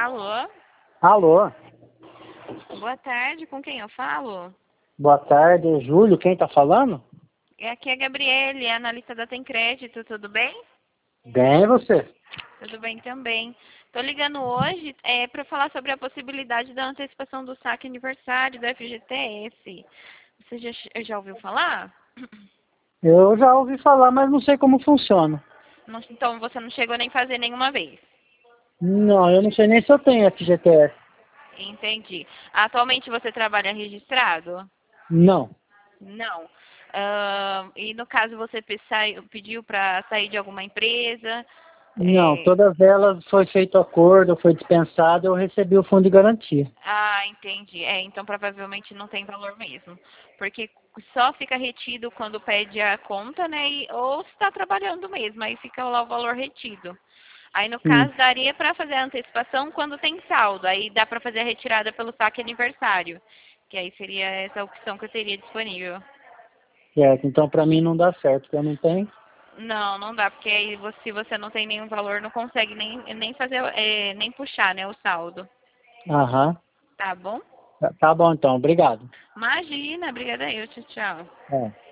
Alô? Alô, Boa tarde, com quem eu falo? boa tarde, Júlio, quem tá falando? Aqui é a Gabriele, analista da Tem Crédito, tudo bem? Bem, você? Tudo bem também. Tô ligando hoje para falar sobre a possibilidade da antecipação do saque aniversário da FGTS. Você já ouviu falar? Eu já ouvi falar, mas não sei como funciona. Então você não chegou nem a fazer nenhuma vez. Não, eu não sei nem se eu tenho FGTS. Entendi. Atualmente você trabalha registrado? Não, Não. E no caso você pediu para sair de alguma empresa? não, todas elas foi feito acordo, foi dispensado, eu recebi o fundo de garantia. Entendi. Então provavelmente não tem valor mesmo. Porque só fica retido quando pede a conta, né? Ou se está trabalhando mesmo, aí fica lá o valor retido. Aí no Sim, caso daria para fazer a antecipação quando tem saldo. Aí dá para fazer a retirada pelo saque aniversário. Que aí seria essa opção que eu teria disponível. certo. Então pra mim não dá certo, porque eu não tenho. Não, não dá, porque aí se você não tem nenhum valor, não consegue nem fazer, nem puxar, né, o saldo. Aham, Tá bom? tá bom então, obrigado. Imagina, obrigada eu, tchau, tchau. É.